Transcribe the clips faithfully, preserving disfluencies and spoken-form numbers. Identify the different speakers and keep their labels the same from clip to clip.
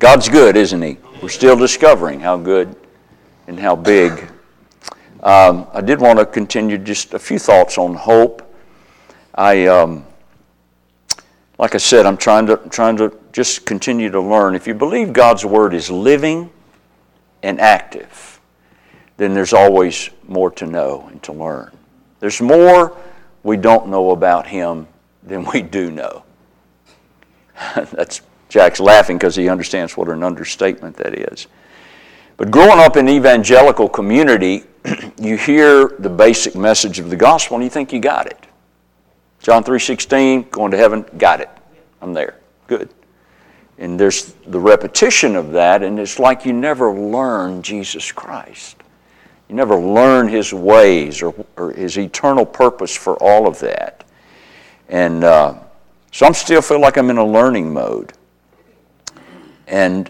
Speaker 1: God's good, isn't He? We're still discovering how good and how big. Um, I did want to continue just a few thoughts on hope. I, um, like I said, I'm trying to trying to just continue to learn. If you believe God's Word is living and active, then there's always more to know and to learn. There's more we don't know about Him than we do know. That's Jack's laughing because he understands what an understatement that is. But growing up in an evangelical community, you hear the basic message of the gospel and you think you got it. John three sixteen, going to heaven, got it. I'm there. Good. And there's the repetition of that, and it's like you never learn Jesus Christ. You never learn His ways or, or His eternal purpose for all of that. And uh, so I'm still feel like I'm in a learning mode. And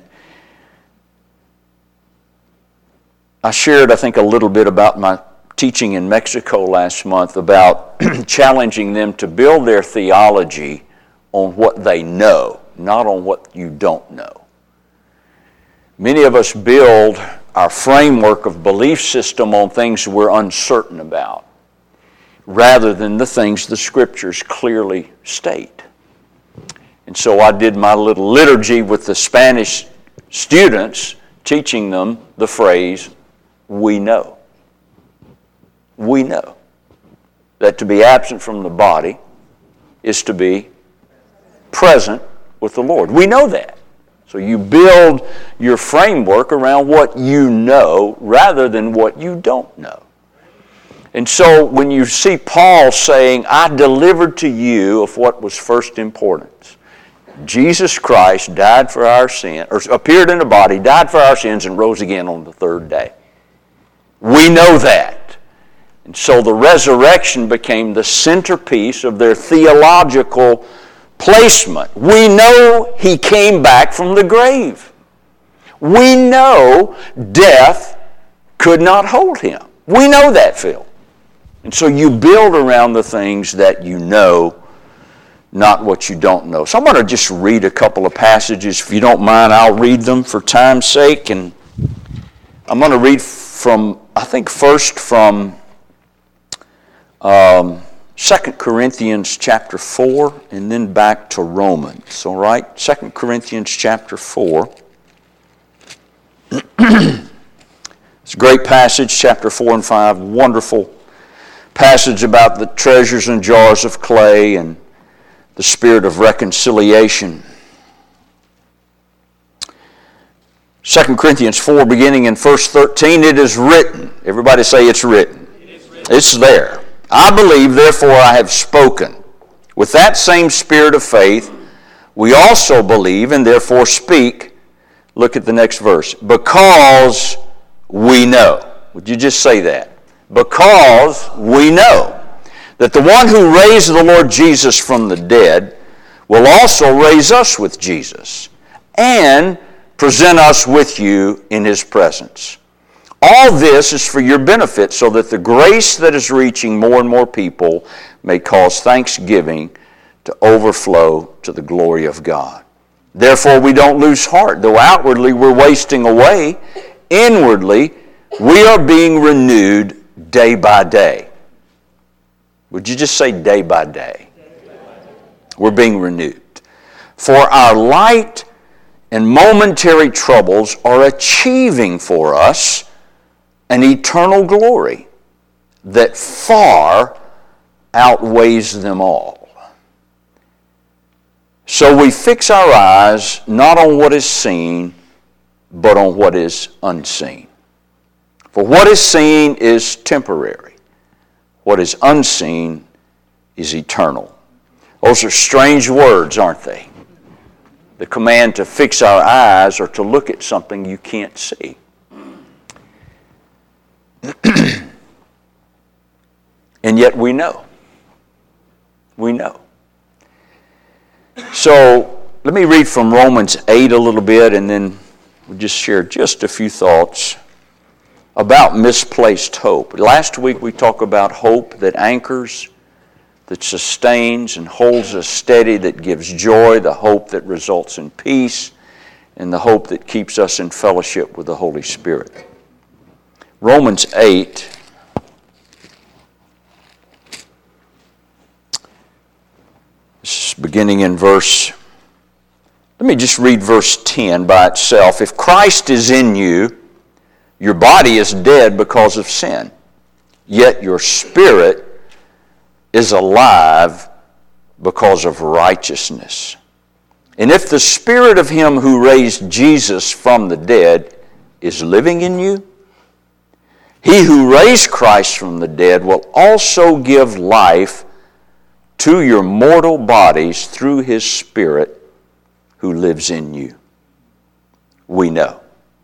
Speaker 1: I shared, I think, a little bit about my teaching in Mexico last month about challenging them to build their theology on what they know, not on what you don't know. Many of us build our framework of belief system on things we're uncertain about, rather than the things the Scriptures clearly state. And so I did my little liturgy with the Spanish students, teaching them the phrase, we know. We know that to be absent from the body is to be present with the Lord. We know that. So you build your framework around what you know rather than what you don't know. And so when you see Paul saying, I delivered to you of what was first importance. Jesus Christ died for our sin, or appeared in the body, died for our sins, and rose again on the third day. We know that. And so the resurrection became the centerpiece of their theological placement. We know He came back from the grave. We know death could not hold Him. We know that, Phil. And so you build around the things that you know, not what you don't know. So I'm going to just read a couple of passages. If you don't mind, I'll read them for time's sake. And I'm going to read from, I think first from um, Second Corinthians chapter four and then back to Romans. All right? Second Corinthians chapter four. It's a great passage, chapter four and five. Wonderful passage about the treasures and jars of clay and the spirit of reconciliation. Second Corinthians four, beginning in verse thirteen, it is written. Everybody say it's written.
Speaker 2: It is written.
Speaker 1: It's there. I believe, therefore I have spoken. With that same spirit of faith, we also believe and therefore speak. Look at the next verse. Because we know. Would you just say that? Because we know that the one who raised the Lord Jesus from the dead will also raise us with Jesus and present us with you in His presence. All this is for your benefit, so that the grace that is reaching more and more people may cause thanksgiving to overflow to the glory of God. Therefore we don't lose heart. Though outwardly we're wasting away, inwardly we are being renewed day by day. Would you just say day by day? We're being renewed. For our light and momentary troubles are achieving for us an eternal glory that far outweighs them all. So we fix our eyes not on what is seen, but on what is unseen. For what is seen is temporary. What is unseen is eternal. Those are strange words, aren't they? The command to fix our eyes or to look at something you can't see. And yet we know. We know. So let me read from Romans eight a little bit, and then we'll just share just a few thoughts about misplaced hope. Last week we talked about hope that anchors, that sustains and holds us steady, that gives joy, the hope that results in peace, and the hope that keeps us in fellowship with the Holy Spirit. Romans eight, beginning in verse, let me just read verse ten by itself. If Christ is in you, your body is dead because of sin, yet your spirit is alive because of righteousness. And if the Spirit of Him who raised Jesus from the dead is living in you, He who raised Christ from the dead will also give life to your mortal bodies through His Spirit who lives in you. We know.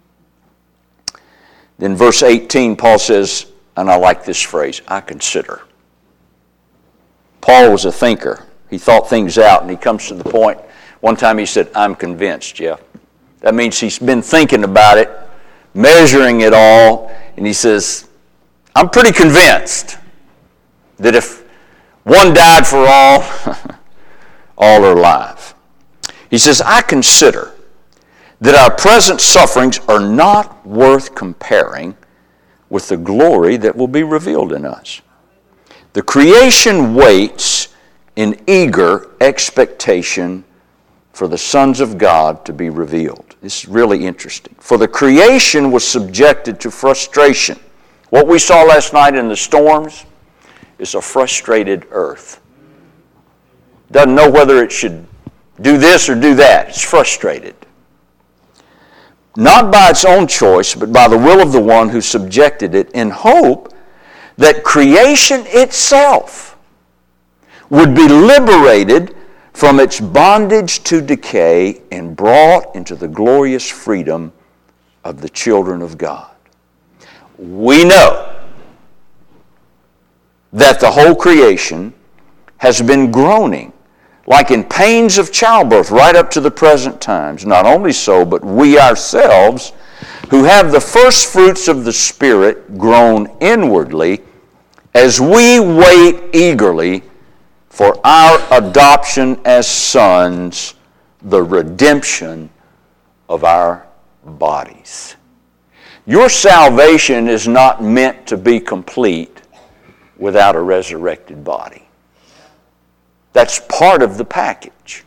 Speaker 1: Then verse eighteen, Paul says, and I like this phrase, I consider. Paul was a thinker. He thought things out, and he comes to the point. One time he said, I'm convinced, Jeff. That means he's been thinking about it, measuring it all, and he says, I'm pretty convinced that if one died for all, all are alive. He says, I consider that our present sufferings are not worth comparing with the glory that will be revealed in us. The creation waits in eager expectation for the sons of God to be revealed. This is really interesting. For the creation was subjected to frustration. What we saw last night in the storms is a frustrated earth. Doesn't know whether it should do this or do that. It's frustrated. Not by its own choice, but by the will of the one who subjected it, in hope that creation itself would be liberated from its bondage to decay and brought into the glorious freedom of the children of God. We know that the whole creation has been groaning like in pains of childbirth right up to the present times. Not only so, but we ourselves, who have the first fruits of the Spirit, groan inwardly as we wait eagerly for our adoption as sons, the redemption of our bodies. Your salvation is not meant to be complete without a resurrected body. That's part of the package.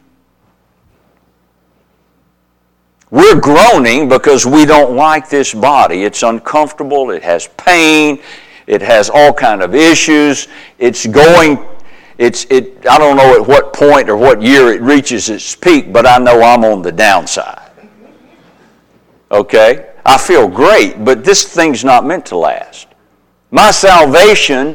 Speaker 1: We're groaning because we don't like this body. It's uncomfortable, it has pain, it has all kind of issues. It's going, it's it. I don't know at what point or what year it reaches its peak, but I know I'm on the downside. Okay? I feel great, but this thing's not meant to last. My salvation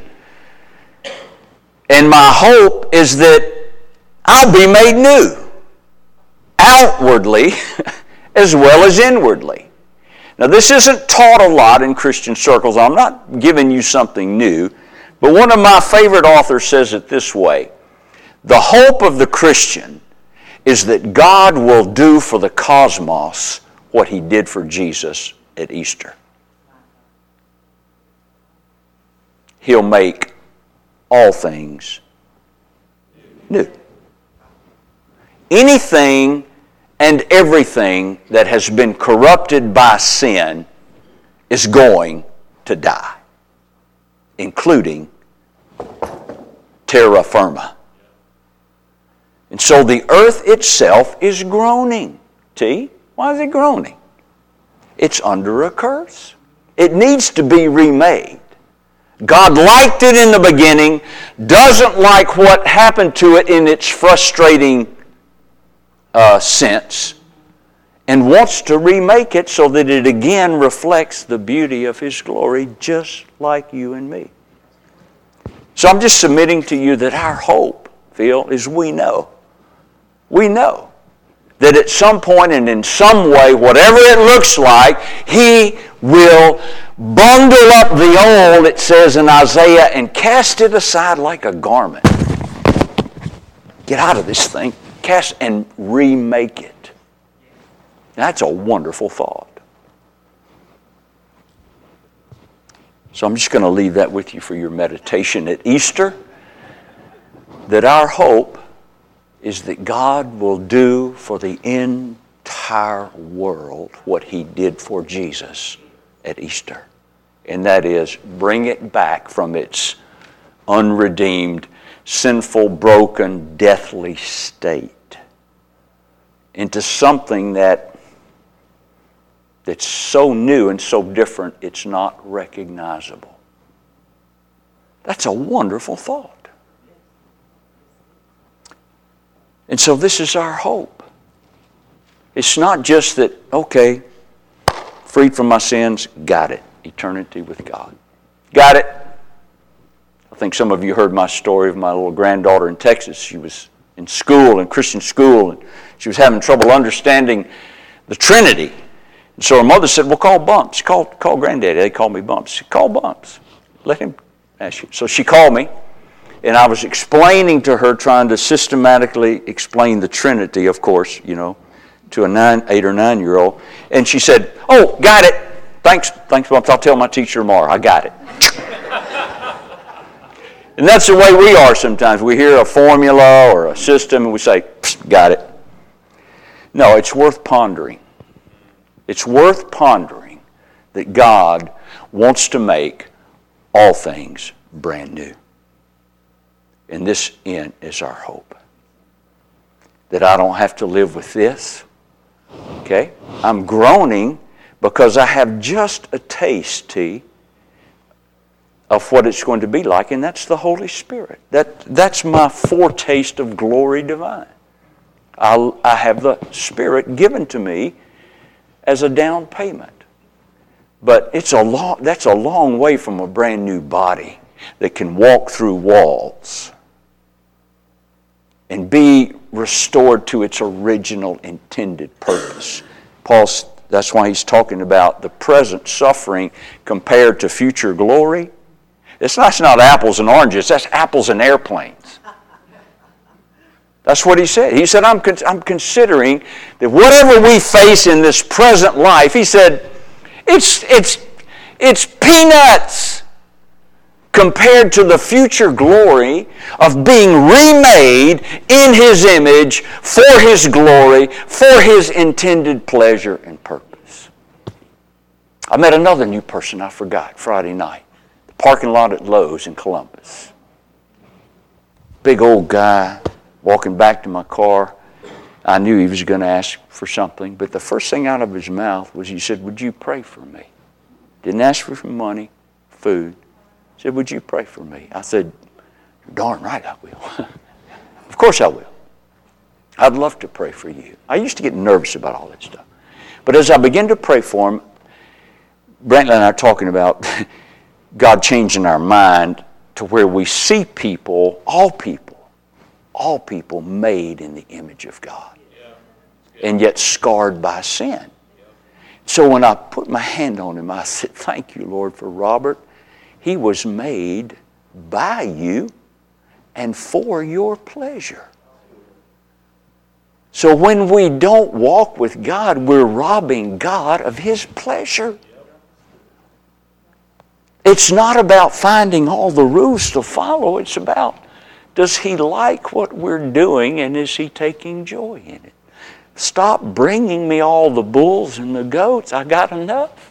Speaker 1: and my hope is that I'll be made new, outwardly as well as inwardly. Now, this isn't taught a lot in Christian circles. I'm not giving you something new, but one of my favorite authors says it this way: the hope of the Christian is that God will do for the cosmos what He did for Jesus at Easter. He'll make all things new. Anything and everything that has been corrupted by sin is going to die, including terra firma. And so the earth itself is groaning. T, why is it groaning? It's under a curse. It needs to be remade. God liked it in the beginning, doesn't like what happened to it in its frustrating uh, sense, and wants to remake it so that it again reflects the beauty of His glory, just like you and me. So I'm just submitting to you that our hope, Phil, is we know. We know that at some point and in some way, whatever it looks like, He will bundle up the old, it says in Isaiah, and cast it aside like a garment. Get out of this thing, cast and remake it. That's a wonderful thought. So I'm just going to leave that with you for your meditation at Easter, that our hope is that God will do for the entire entire world what he did for Jesus at Easter. And that is bring it back from its unredeemed, sinful, broken, deathly state into something that that's so new and so different it's not recognizable. That's a wonderful thought. And so this is our hope. It's not just that, okay, freed from my sins, got it. Eternity with God. Got it. I think some of you heard my story of my little granddaughter in Texas. She was in school, in Christian school, and she was having trouble understanding the Trinity. And so her mother said, well, call Bumps. Call, call Granddaddy. They call me Bumps. She said, call Bumps. Let him ask you. So she called me, and I was explaining to her, trying to systematically explain the Trinity, of course, you know, to a nine, eight or nine-year-old. And she said, oh, got it. Thanks, thanks, Bumps. I'll tell my teacher tomorrow. I got it. And that's the way we are sometimes. We hear a formula or a system and we say, got it. No, it's worth pondering. It's worth pondering that God wants to make all things brand new. And this in is our hope. That I don't have to live with this. Okay? I'm groaning because I have just a taste, T, of what it's going to be like, and that's the Holy Spirit. That, that's my foretaste of glory divine. I'll, I have the Spirit given to me as a down payment. But it's a long, that's a long way from a brand new body that can walk through walls and be restored to its original intended purpose. Paul's That's why he's talking about the present suffering compared to future glory. It's not, it's not apples and oranges. That's apples and airplanes. That's what he said. He said, I'm, I'm considering that whatever we face in this present life, he said, it's, it's, it's peanuts compared to the future glory of being remade in His image for His glory, for His intended pleasure and purpose. I met another new person I forgot Friday night. The parking lot at Lowe's in Columbus. Big old guy walking back to my car. I knew he was going to ask for something, but the first thing out of his mouth was he said, would you pray for me? Didn't ask for money, food. He said, would you pray for me? I said, you're darn right I will. Of course I will. I'd love to pray for you. I used to get nervous about all that stuff. But as I began to pray for him, Brantley and I are talking about God changing our mind to where we see people, all people, all people made in the image of God. Yeah. Yeah. And yet scarred by sin. Yeah. So when I put my hand on him, I said, thank you, Lord, for Robert. He was made by you and for your pleasure. So when we don't walk with God, we're robbing God of His pleasure. It's not about finding all the rules to follow. It's about, does He like what we're doing and is He taking joy in it? Stop bringing me all the bulls and the goats. I got enough.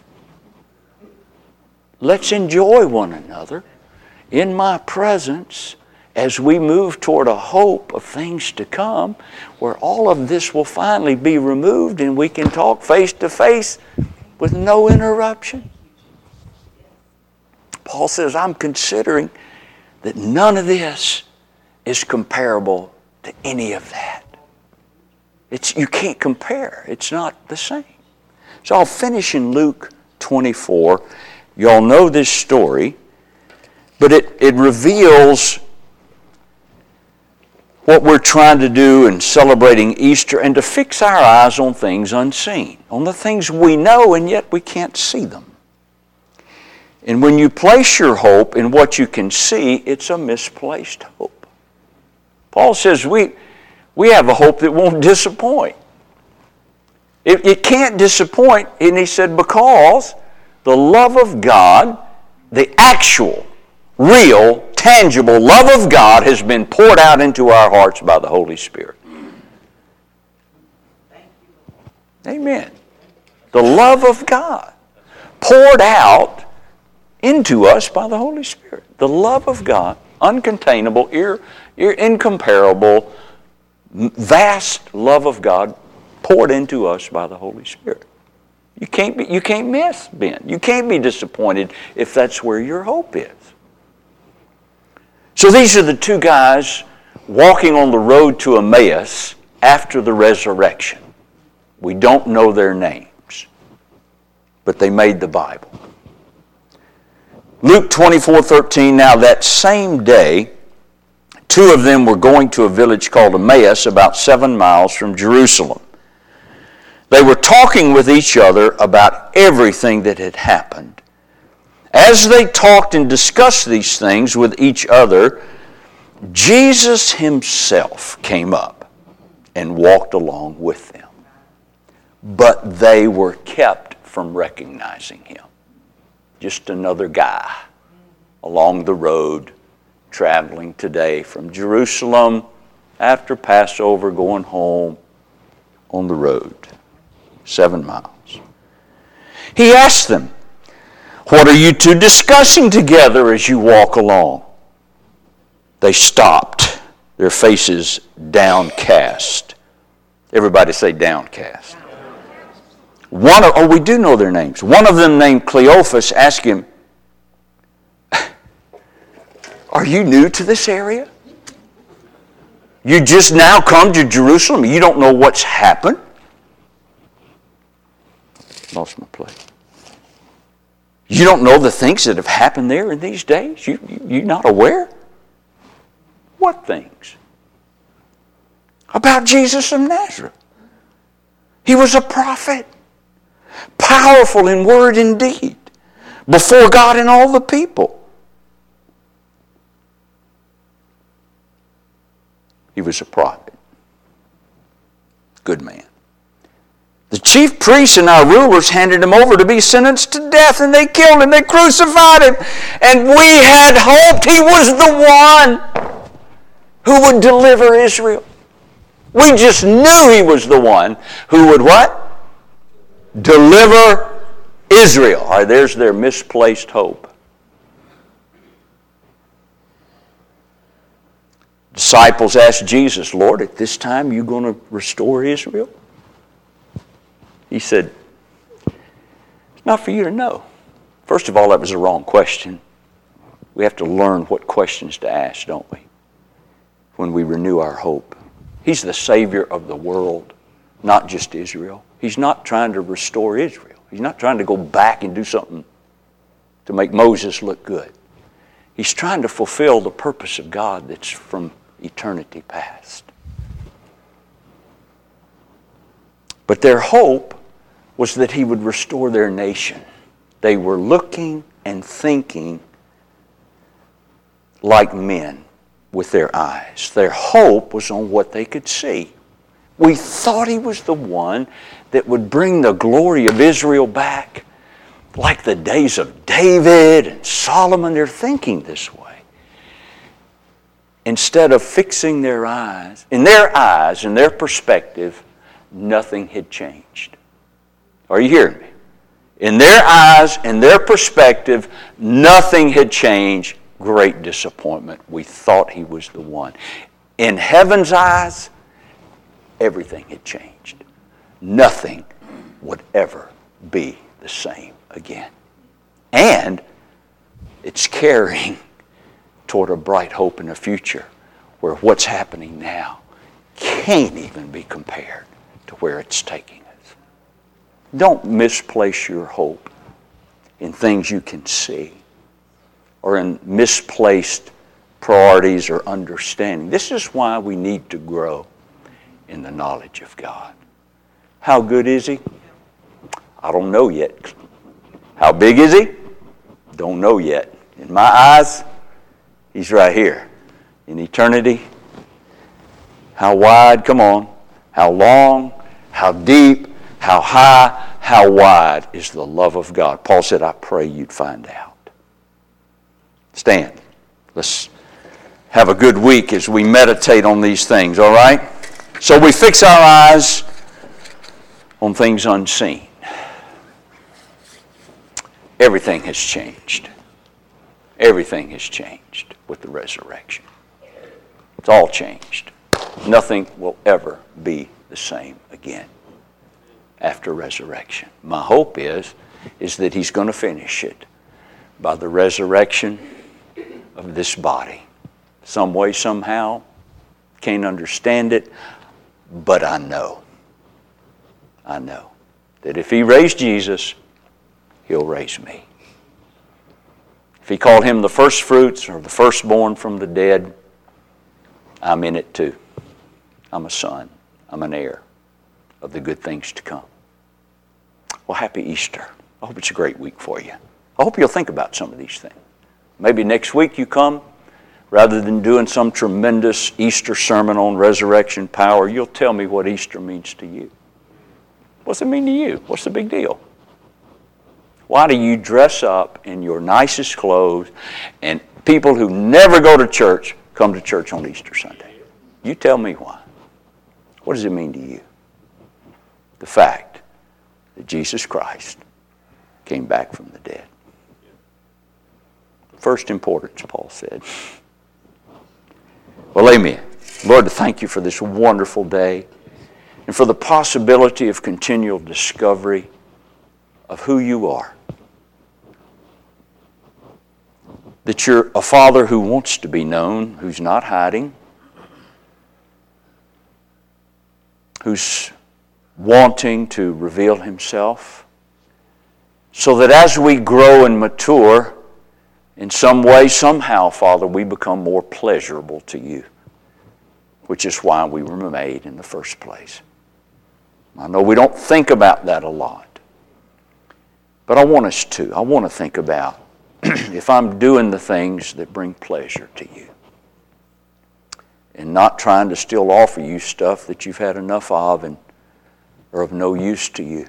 Speaker 1: Let's enjoy one another in my presence as we move toward a hope of things to come where all of this will finally be removed and we can talk face to face with no interruption. Paul says, I'm considering that none of this is comparable to any of that. It's, you can't compare. It's not the same. So I'll finish in Luke twenty-four. You all know this story, but it, it reveals what we're trying to do in celebrating Easter and to fix our eyes on things unseen, on the things we know and yet we can't see them. And when you place your hope in what you can see, it's a misplaced hope. Paul says we, we have a hope that won't disappoint. It, it can't disappoint, and he said, because the love of God, the actual, real, tangible love of God has been poured out into our hearts by the Holy Spirit. Amen. The love of God poured out into us by the Holy Spirit. The love of God, uncontainable, ir, ir, incomparable, vast love of God poured into us by the Holy Spirit. You can't be, you can't miss, Ben. You can't be disappointed if that's where your hope is. So these are the two guys walking on the road to Emmaus after the resurrection. We don't know their names, but they made the Bible. Luke twenty-four thirteen, now that same day, two of them were going to a village called Emmaus, about seven miles from Jerusalem. They were talking with each other about everything that had happened. As they talked and discussed these things with each other, Jesus himself came up and walked along with them. But they were kept from recognizing him. Just another guy along the road traveling today from Jerusalem after Passover, going home on the road, seven miles. He asked them, "What are you two discussing together as you walk along?" They stopped, their faces downcast. Everybody say downcast. One of, oh, we do know their names. One of them, named Cleophas, asked him, "Are you new to this area? You just now come to Jerusalem? You don't know what's happened?" Lost my place. You don't know the things that have happened there in these days? You, you, you're not aware? What things? About Jesus of Nazareth. He was a prophet, powerful in word and deed, before God and all the people. He was a prophet. Good man. The chief priests and our rulers handed him over to be sentenced to death, and they killed him, they crucified him. And we had hoped he was the one who would deliver Israel. We just knew he was the one who would what? Deliver Israel. All right, there's their misplaced hope. Disciples asked Jesus, "Lord, at this time you going to restore Israel?" He said, "It's not for you to know." First of all, that was a wrong question. We have to learn what questions to ask, don't we? When we renew our hope. He's the Savior of the world, not just Israel. He's not trying to restore Israel. He's not trying to go back and do something to make Moses look good. He's trying to fulfill the purpose of God that's from eternity past. But their hope was that he would restore their nation. They were looking and thinking like men with their eyes. Their hope was on what they could see. We thought he was the one that would bring the glory of Israel back, like the days of David and Solomon. They're thinking this way. Instead of fixing their eyes, in their eyes, in their perspective, nothing had changed. Are you hearing me? In their eyes, in their perspective, nothing had changed. Great disappointment. We thought he was the one. In heaven's eyes, everything had changed. Nothing would ever be the same again. And it's carrying toward a bright hope in the future where what's happening now can't even be compared to where it's taking us. Don't misplace your hope in things you can see or in misplaced priorities or understanding. This is why we need to grow in the knowledge of God. How good is he? I don't know yet. How big is he? Don't know yet. In my eyes, he's right here. In eternity, how wide? Come on. How long? How deep? How high? How wide is the love of God? Paul said, I pray you'd find out. Stand. Let's have a good week as we meditate on these things, all right? So we fix our eyes on things unseen. Everything has changed. Everything has changed with the resurrection. It's all changed. Nothing will ever be the same again after resurrection. My hope is, is that He's going to finish it by the resurrection of this body. Some way, somehow, can't understand it, but I know. I know that if He raised Jesus, He'll raise me. If He called Him the first fruits or the firstborn from the dead, I'm in it too. I'm a son. I'm an heir of the good things to come. Well, happy Easter. I hope it's a great week for you. I hope you'll think about some of these things. Maybe next week you come, rather than doing some tremendous Easter sermon on resurrection power, you'll tell me what Easter means to you. What's it mean to you? What's the big deal? Why do you dress up in your nicest clothes and people who never go to church come to church on Easter Sunday? You tell me why. What does it mean to you? The fact that Jesus Christ came back from the dead. First importance, Paul said. Well, amen. Lord, thank you for this wonderful day and for the possibility of continual discovery of who you are. That you're a Father who wants to be known, who's not hiding, who's wanting to reveal Himself, so that as we grow and mature, in some way, somehow, Father, we become more pleasurable to you, which is why we were made in the first place. I know we don't think about that a lot, but I want us to. I want to think about if I'm doing the things that bring pleasure to you and not trying to still offer you stuff that you've had enough of and are of no use to you.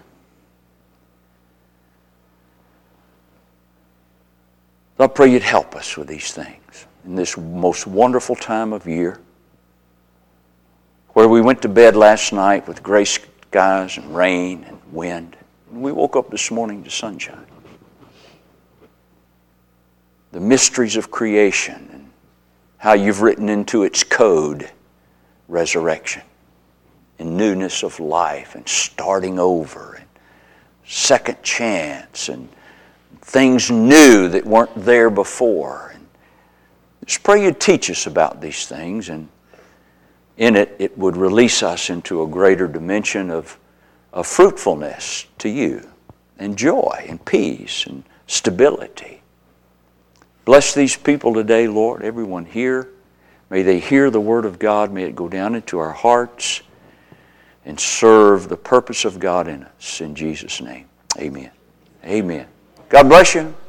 Speaker 1: I pray you'd help us with these things in this most wonderful time of year where we went to bed last night with gray skies and rain and wind, and we woke up this morning to sunshine. The mysteries of creation and how you've written into its code resurrection and newness of life and starting over and second chance and things new that weren't there before. And just pray you'd teach us about these things, and in it, it would release us into a greater dimension of, of fruitfulness to you and joy and peace and stability. Bless these people today, Lord, everyone here. May they hear the Word of God. May it go down into our hearts and serve the purpose of God in us. In Jesus' name, amen. Amen. God bless you.